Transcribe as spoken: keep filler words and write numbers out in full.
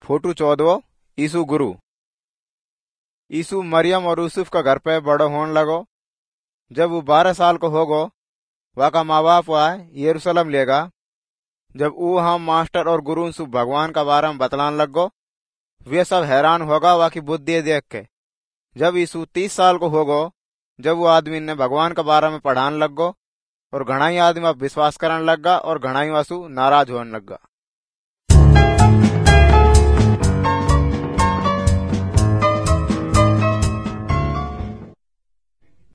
Photo चौदवो यीशु गुरु। यीशु मरियम और यूसुफ का घर पे बड़ो होने लगो। जब वो बारह साल को होगो वाका माँ बाप आए यरूशलेम लेगा। जब वो हम मास्टर और गुरु सु भगवान का बारे में बतलान लग गो, वे सब हैरान होगा वाकी बुद्धि देख के। जब यीशु तीस साल को होगो, जब वो आदमी ने भगवान का बारे में पढ़ान लग गो और घना ही आदमी अब विश्वास करने लग गा और घना ही वासु नाराज होने लग गा।